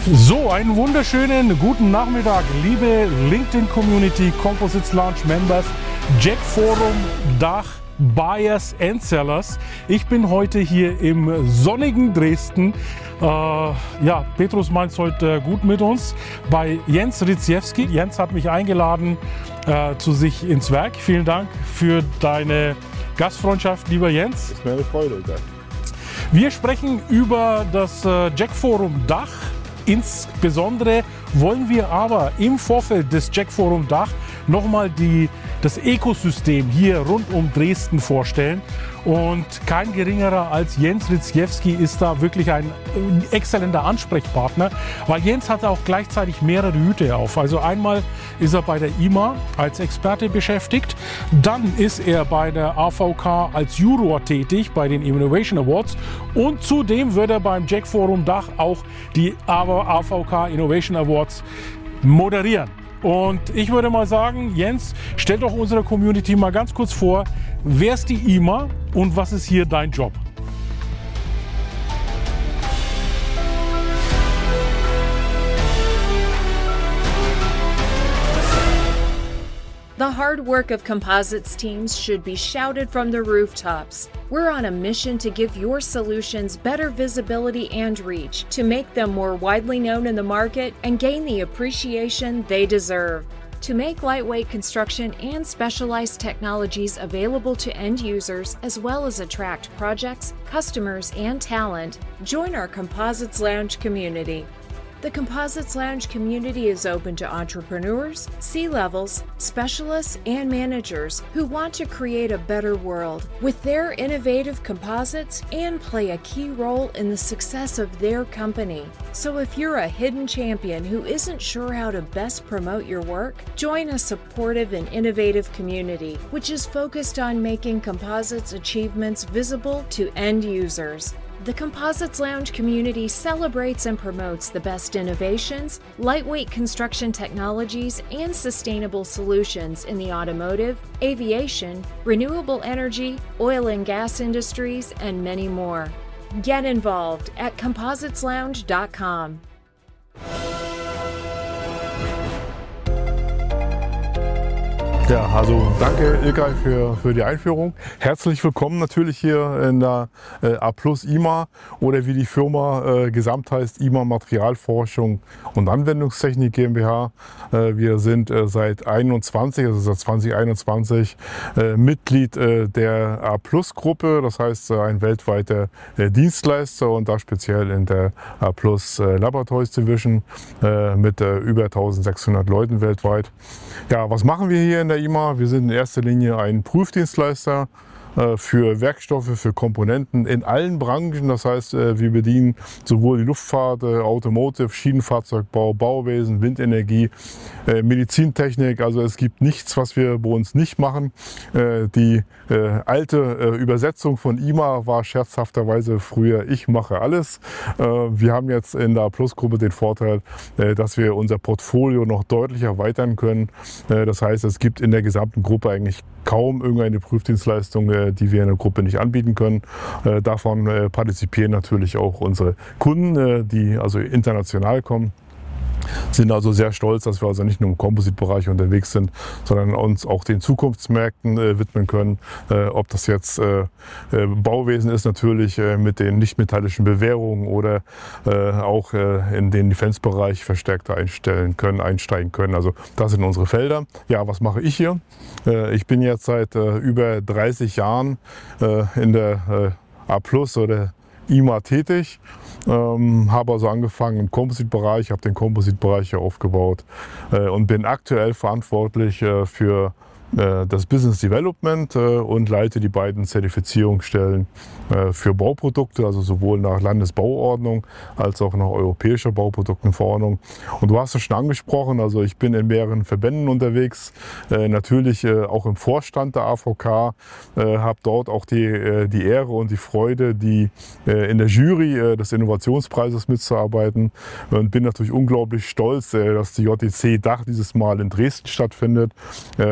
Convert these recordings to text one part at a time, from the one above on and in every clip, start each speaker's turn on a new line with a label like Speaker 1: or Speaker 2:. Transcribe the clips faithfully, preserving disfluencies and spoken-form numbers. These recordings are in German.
Speaker 1: So, einen wunderschönen guten Nachmittag, liebe LinkedIn-Community, Composites Launch Members, Jack Forum, Dach, Buyers and Sellers. Ich bin heute hier im sonnigen Dresden. Äh, ja, Petrus meint es heute gut mit uns bei Jens Rzyciewski. Jens hat mich eingeladen äh, zu sich ins Werk. Vielen Dank für deine Gastfreundschaft, lieber Jens.
Speaker 2: Das ist mir eine Freude, Alter.
Speaker 1: Wir sprechen über das äh, Jack Forum Dach. Insbesondere wollen wir aber im Vorfeld des Jack Forum Dach nochmal die, das Ökosystem hier rund um Dresden vorstellen. Und kein geringerer als Jens Rzyciewski ist da wirklich ein exzellenter Ansprechpartner, weil Jens hat auch gleichzeitig mehrere Hüte auf. Also einmal ist er bei der I M A als Experte beschäftigt, dann ist er bei der A V K als Juror tätig bei den Innovation Awards und zudem wird er beim Jack Forum Dach auch die A V K Innovation Awards moderieren. Und ich würde mal sagen, Jens, stell doch unserer Community mal ganz kurz vor, wer ist die I M A und was ist hier dein Job?
Speaker 3: The hard work of Composites teams should be shouted from the rooftops. We're on a mission to give your solutions better visibility and reach, to make them more widely known in the market and gain the appreciation they deserve. To make lightweight construction and specialized technologies available to end users, as well as attract projects, customers, and talent, join our Composites Lounge community. The Composites Lounge community is open to entrepreneurs, C-levels, specialists, and managers who want to create a better world with their innovative composites and play a key role in the success of their company. So if you're a hidden champion who isn't sure how to best promote your work, join a supportive and innovative community, which is focused on making composites achievements visible to end users. The Composites Lounge community celebrates and promotes the best innovations, lightweight construction technologies, and sustainable solutions in the automotive, aviation, renewable energy, oil and gas industries, and many more. Get involved at composites lounge dot com.
Speaker 2: Ja, also danke Ilkay für, für die Einführung. Herzlich willkommen natürlich hier in der äh, A plus I M A oder wie die Firma äh, gesamt heißt, I M A Materialforschung und Anwendungstechnik GmbH. Äh, wir sind äh, seit einundzwanzig, also seit zweitausendeinundzwanzig äh, Mitglied äh, der A plus Gruppe, das heißt äh, ein weltweiter äh, Dienstleister und da speziell in der A plus äh, Laboratories Division äh, mit äh, über eintausendsechshundert Leuten weltweit. Ja, was machen wir hier in der I M A? Wir sind in erster Linie ein Prüfdienstleister für Werkstoffe, für Komponenten in allen Branchen. Das heißt, wir bedienen sowohl die Luftfahrt, Automotive, Schienenfahrzeugbau, Bauwesen, Windenergie, Medizintechnik. Also es gibt nichts, was wir bei uns nicht machen. Die alte Übersetzung von I M A war scherzhafterweise früher "Ich mache alles". Wir haben jetzt in der A plus Gruppe den Vorteil, dass wir unser Portfolio noch deutlich erweitern können. Das heißt, es gibt in der gesamten Gruppe eigentlich kaum irgendeine Prüfdienstleistung, die wir in der Gruppe nicht anbieten können. Davon partizipieren natürlich auch unsere Kunden, die also international kommen. Sind also sehr stolz, dass wir also nicht nur im Composite-Bereich unterwegs sind, sondern uns auch den Zukunftsmärkten äh, widmen können. Äh, ob das jetzt äh, äh, Bauwesen ist natürlich äh, mit den nichtmetallischen Bewehrungen oder äh, auch äh, in den Defense-Bereich verstärkt einstellen können, einsteigen können. Also das sind unsere Felder. Ja, was mache ich hier? Äh, ich bin jetzt seit äh, über dreißig Jahren äh, in der äh, A plus oder I M A tätig, ähm, habe also angefangen im Composite-Bereich, habe den Composite-Bereich hier aufgebaut äh, und bin aktuell verantwortlich äh, für das Business Development und leite die beiden Zertifizierungsstellen für Bauprodukte, also sowohl nach Landesbauordnung als auch nach europäischer Bauproduktenverordnung. Und du hast es schon angesprochen, also ich bin in mehreren Verbänden unterwegs, natürlich auch im Vorstand der A V K, habe dort auch die, die Ehre und die Freude, die in der Jury des Innovationspreises mitzuarbeiten und bin natürlich unglaublich stolz, dass die J E C Dach dieses Mal in Dresden stattfindet. Das ist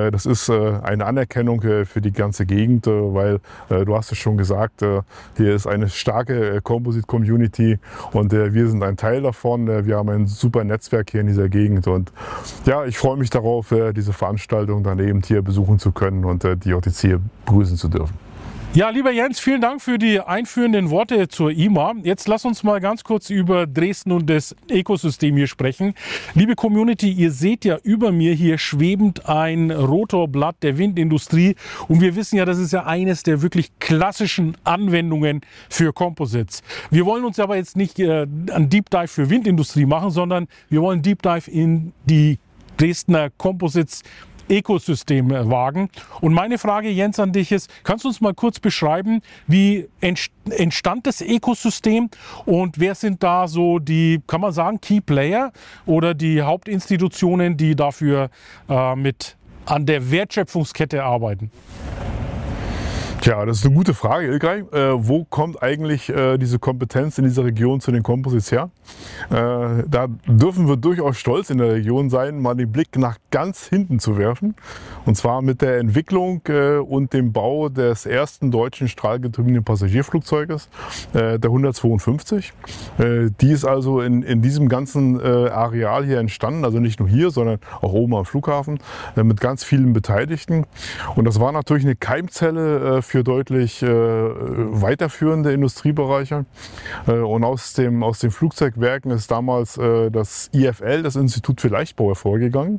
Speaker 2: ist eine Anerkennung für die ganze Gegend, weil du hast es schon gesagt, hier ist eine starke Composite-Community und wir sind ein Teil davon. Wir haben ein super Netzwerk hier in dieser Gegend und ja, ich freue mich darauf, diese Veranstaltung dann eben hier besuchen zu können und die J T C hier begrüßen zu dürfen.
Speaker 1: Ja, lieber Jens, vielen Dank für die einführenden Worte zur I M A. Jetzt lass uns mal ganz kurz über Dresden und das Ökosystem hier sprechen. Liebe Community, ihr seht ja über mir hier schwebend ein Rotorblatt der Windindustrie und wir wissen ja, das ist ja eines der wirklich klassischen Anwendungen für Composites. Wir wollen uns aber jetzt nicht äh, ein Deep Dive für Windindustrie machen, sondern wir wollen Deep Dive in die Dresdner Composites Ökosystem wagen. Und meine Frage, Jens, an dich ist, kannst du uns mal kurz beschreiben, wie entstand das Ökosystem und wer sind da so die, kann man sagen, Key Player oder die Hauptinstitutionen, die dafür äh, mit an der Wertschöpfungskette arbeiten?
Speaker 2: Tja, das ist eine gute Frage, Ilkay. Äh, wo kommt eigentlich äh, diese Kompetenz in dieser Region zu den Composites her? Äh, da dürfen wir durchaus stolz in der Region sein, mal den Blick nach ganz hinten zu werfen. Und zwar mit der Entwicklung äh, und dem Bau des ersten deutschen strahlgetriebenen Passagierflugzeuges, äh, der hundertzweiundfünfzig. Äh, die ist also in, in diesem ganzen äh, Areal hier entstanden, also nicht nur hier, sondern auch oben am Flughafen, äh, mit ganz vielen Beteiligten. Und das war natürlich eine Keimzelle äh, für für deutlich äh, weiterführende Industriebereiche. Äh, und aus dem, aus den Flugzeugwerken ist damals äh, das I F L, das Institut für Leichtbau, hervorgegangen.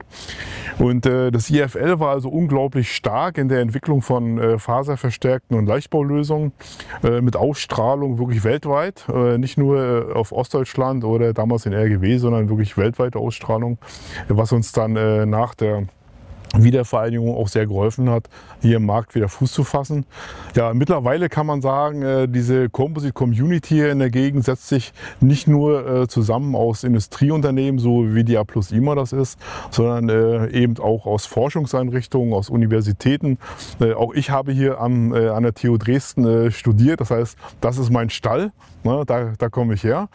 Speaker 2: Und äh, das I F L war also unglaublich stark in der Entwicklung von äh, faserverstärkten und Leichtbaulösungen äh, mit Ausstrahlung wirklich weltweit. Äh, nicht nur äh, auf Ostdeutschland oder damals in R G W, sondern wirklich weltweite Ausstrahlung, was uns dann äh, nach der Wiedervereinigung auch sehr geholfen hat, hier im Markt wieder Fuß zu fassen. Ja, mittlerweile kann man sagen, diese Composite Community hier in der Gegend setzt sich nicht nur zusammen aus Industrieunternehmen, so wie die A plus I M A das ist, sondern eben auch aus Forschungseinrichtungen, aus Universitäten. Auch ich habe hier am, an der T U Dresden studiert, das heißt, das ist mein Stall, da, da komme ich her.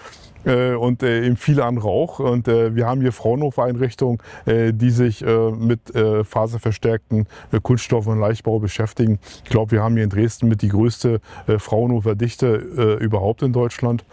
Speaker 2: Und äh, eben viele andere auch. Und äh, wir haben hier Fraunhofer-Einrichtungen, äh, die sich äh, mit äh, faserverstärkten äh, Kunststoff- und Leichtbau beschäftigen. Ich glaube, wir haben hier in Dresden mit die größte äh, Fraunhofer-Dichte äh, überhaupt in Deutschland.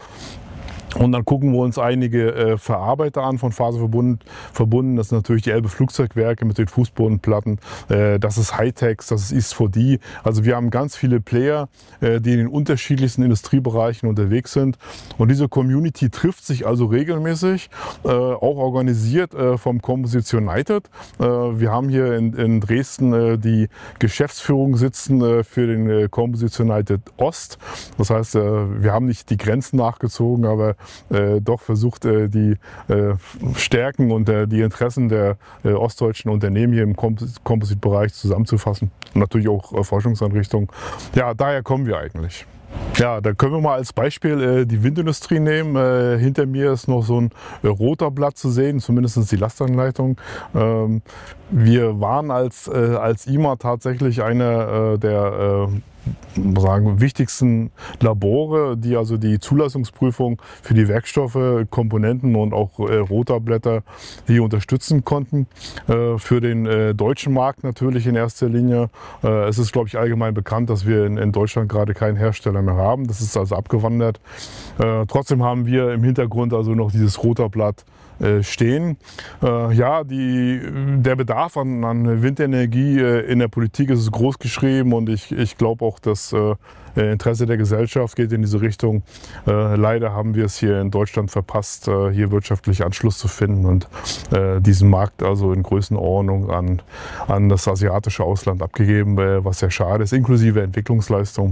Speaker 2: Und dann gucken wir uns einige äh, Verarbeiter an von Faserverbunden. Verbunden. Das sind natürlich die Elbe Flugzeugwerke mit den Fußbodenplatten. Äh, das ist Hightex, das ist East four D. Also wir haben ganz viele Player, äh, die in den unterschiedlichsten Industriebereichen unterwegs sind. Und diese Community trifft sich also regelmäßig, äh, auch organisiert äh, vom Composites United. Äh, wir haben hier in, in Dresden äh, die Geschäftsführung sitzen äh, für den äh, Composites United Ost. Das heißt, äh, wir haben nicht die Grenzen nachgezogen, aber Äh, doch versucht, äh, die äh, Stärken und äh, die Interessen der äh, ostdeutschen Unternehmen hier im Composite-Bereich zusammenzufassen. Und natürlich auch äh, Forschungseinrichtungen. Ja, daher kommen wir eigentlich. Ja, da können wir mal als Beispiel äh, die Windindustrie nehmen. Äh, hinter mir ist noch so ein äh, Rotorblatt zu sehen, zumindest die Lastanleitung. Ähm, wir waren als, äh, als I M A tatsächlich einer äh, der äh, sagen, wichtigsten Labore, die also die Zulassungsprüfung für die Werkstoffe, Komponenten und auch äh, Rotorblätter hier unterstützen konnten. Äh, für den äh, deutschen Markt natürlich in erster Linie. Äh, es ist, glaube ich, allgemein bekannt, dass wir in, in Deutschland gerade keinen Hersteller mehr haben. Das ist also abgewandert. Äh, trotzdem haben wir im Hintergrund also noch dieses Rotorblatt stehen. Äh, ja, die, der Bedarf an, an Windenergie äh, in der Politik ist groß geschrieben und ich, ich glaube auch, das äh, Interesse der Gesellschaft geht in diese Richtung. Äh, leider haben wir es hier in Deutschland verpasst, äh, hier wirtschaftlich Anschluss zu finden und äh, diesen Markt also in Größenordnung an, an das asiatische Ausland abgegeben, äh, was sehr schade ist, inklusive Entwicklungsleistung.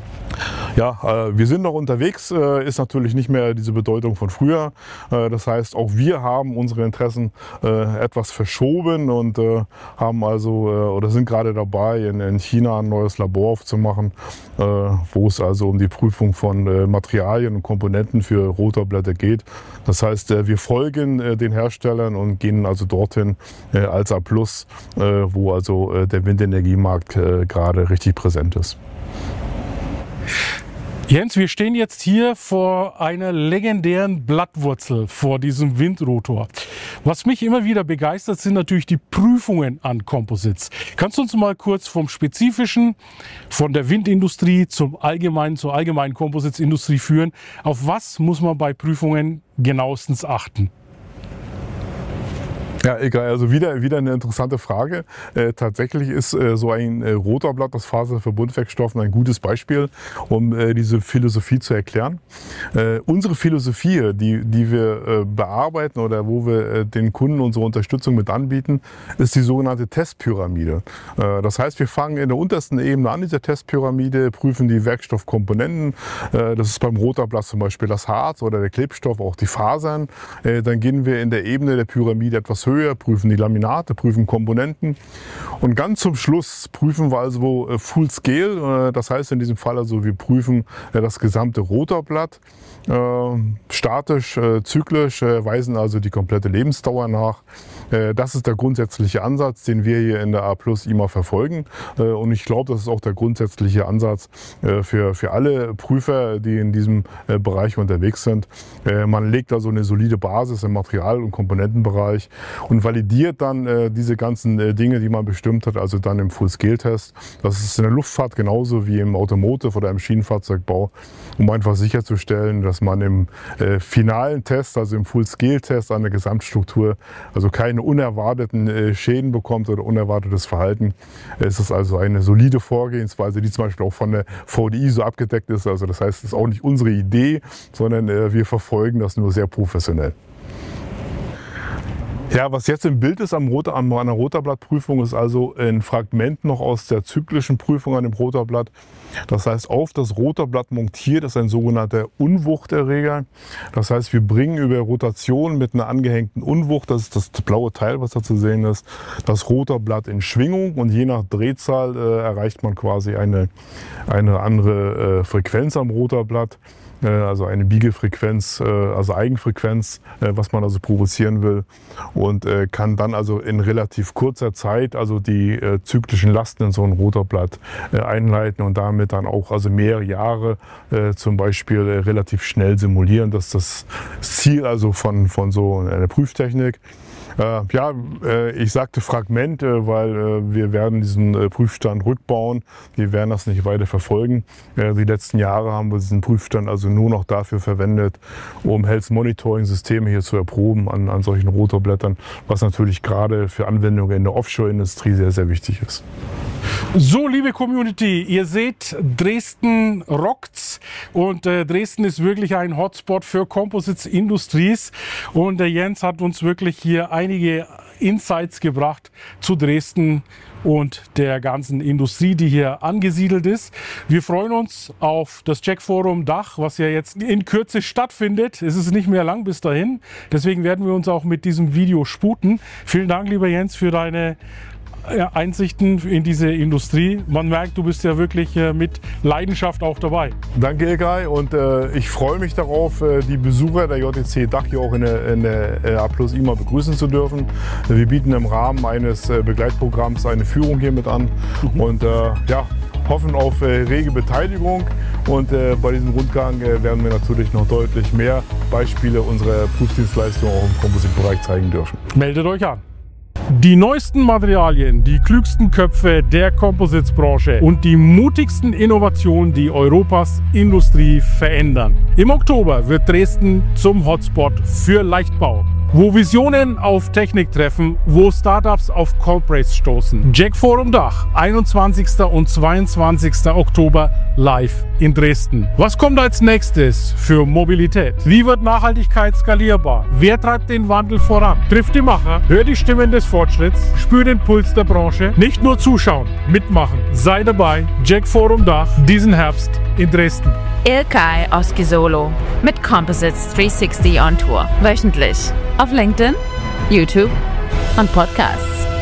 Speaker 2: Ja, äh, wir sind noch unterwegs, äh, ist natürlich nicht mehr diese Bedeutung von früher. Äh, das heißt, auch wir haben unsere Interessen äh, etwas verschoben und äh, haben also äh, oder sind gerade dabei, in, in China ein neues Labor aufzumachen, äh, wo es also um die Prüfung von äh, Materialien und Komponenten für Rotorblätter geht. Das heißt, äh, wir folgen äh, den Herstellern und gehen also dorthin äh, als A plus, äh, wo also äh, der Windenergiemarkt äh, gerade richtig präsent ist.
Speaker 1: Jens, wir stehen jetzt hier vor einer legendären Blattwurzel, vor diesem Windrotor. Was mich immer wieder begeistert, sind natürlich die Prüfungen an Composites. Kannst du uns mal kurz vom Spezifischen, von der Windindustrie zum allgemeinen, zur allgemeinen Composites-Industrie führen? Auf was muss man bei Prüfungen genauestens achten?
Speaker 2: Ja, egal. Also wieder, wieder eine interessante Frage. Äh, tatsächlich ist äh, so ein äh, Rotorblatt aus Faserverbundwerkstoffen ein gutes Beispiel, um äh, diese Philosophie zu erklären. Äh, unsere Philosophie, die, die wir äh, bearbeiten oder wo wir äh, den Kunden unsere Unterstützung mit anbieten, ist die sogenannte Testpyramide. Äh, das heißt, wir fangen in der untersten Ebene an dieser Testpyramide, prüfen die Werkstoffkomponenten. Äh, das ist beim Rotorblatt zum Beispiel das Harz oder der Klebstoff, auch die Fasern. Äh, dann gehen wir in der Ebene der Pyramide etwas höher, prüfen die Laminate, prüfen Komponenten und ganz zum Schluss prüfen wir also Full Scale, das heißt in diesem Fall also wir prüfen das gesamte Rotorblatt, statisch, zyklisch, weisen also die komplette Lebensdauer nach. Das ist der grundsätzliche Ansatz, den wir hier in der A plus I M A verfolgen und ich glaube, das ist auch der grundsätzliche Ansatz für, für alle Prüfer, die in diesem Bereich unterwegs sind. Man legt also eine solide Basis im Material- und Komponentenbereich und validiert dann äh, diese ganzen äh, Dinge, die man bestimmt hat, also dann im Full-Scale-Test. Das ist in der Luftfahrt genauso wie im Automotive oder im Schienenfahrzeugbau, um einfach sicherzustellen, dass man im äh, finalen Test, also im Full-Scale-Test an der Gesamtstruktur, also keine unerwarteten äh, Schäden bekommt oder unerwartetes Verhalten. Es ist also eine solide Vorgehensweise, die zum Beispiel auch von der V D I so abgedeckt ist. Also das heißt, es ist auch nicht unsere Idee, sondern äh, wir verfolgen das nur sehr professionell. Ja, was jetzt im Bild ist am Rotor, an einer Rotorblattprüfung, ist also ein Fragment noch aus der zyklischen Prüfung an dem Rotorblatt. Das heißt, auf das Rotorblatt montiert ist ein sogenannter Unwuchterreger. Das heißt, wir bringen über Rotation mit einer angehängten Unwucht, das ist das blaue Teil, was da zu sehen ist, das Rotorblatt in Schwingung und je nach Drehzahl äh, erreicht man quasi eine, eine andere äh, Frequenz am Rotorblatt. Also eine Biegefrequenz, also Eigenfrequenz, was man also provozieren will und kann dann also in relativ kurzer Zeit also die zyklischen Lasten in so ein Rotorblatt einleiten und damit dann auch also mehrere Jahre zum Beispiel relativ schnell simulieren. Das ist das Ziel also von, von so einer Prüftechnik. Äh, ja, äh, ich sagte Fragment, äh, weil äh, wir werden diesen äh, Prüfstand rückbauen. Wir werden das nicht weiter verfolgen. Äh, die letzten Jahre haben wir diesen Prüfstand also nur noch dafür verwendet, um Health-Monitoring-Systeme hier zu erproben an, an solchen Rotorblättern, was natürlich gerade für Anwendungen in der Offshore-Industrie sehr, sehr wichtig ist.
Speaker 1: So, liebe Community, ihr seht, Dresden rockt's und äh, Dresden ist wirklich ein Hotspot für Composites Industries und der Jens hat uns wirklich hier einige Insights gebracht zu Dresden und der ganzen Industrie, die hier angesiedelt ist. Wir freuen uns auf das Jack Forum Dach, was ja jetzt in Kürze stattfindet. Es ist nicht mehr lang bis dahin, deswegen werden wir uns auch mit diesem Video sputen. Vielen Dank, lieber Jens, für deine Einsichten in diese Industrie. Man merkt, du bist ja wirklich äh, mit Leidenschaft auch dabei.
Speaker 2: Danke, Ilkay, und äh, ich freue mich darauf, äh, die Besucher der J T C Dach hier auch in der, in der äh, A plus I M A begrüßen zu dürfen. Wir bieten im Rahmen eines äh, Begleitprogramms eine Führung hier mit an mhm. und äh, ja, hoffen auf äh, rege Beteiligung und äh, bei diesem Rundgang äh, werden wir natürlich noch deutlich mehr Beispiele unserer Prüfdienstleistung auch im Composite-Bereich zeigen dürfen.
Speaker 1: Meldet euch an! Die neuesten Materialien, die klügsten Köpfe der Composites-Branche und die mutigsten Innovationen, die Europas Industrie verändern. Im Oktober wird Dresden zum Hotspot für Leichtbau, wo Visionen auf Technik treffen, wo Startups auf Corporates stoßen. Jack Forum Dach, einundzwanzigsten und zweiundzwanzigsten Oktober live in Dresden. Was kommt als nächstes für Mobilität? Wie wird Nachhaltigkeit skalierbar? Wer treibt den Wandel voran? Trifft die Macher, hört die Stimmen des Fortschritts, spürt den Puls der Branche. Nicht nur zuschauen, mitmachen. Sei dabei, Jack Forum Dach, diesen Herbst in Dresden.
Speaker 4: Ilkay Oskisolo mit Composites dreihundertsechzig on Tour. Wöchentlich auf LinkedIn, YouTube und Podcasts.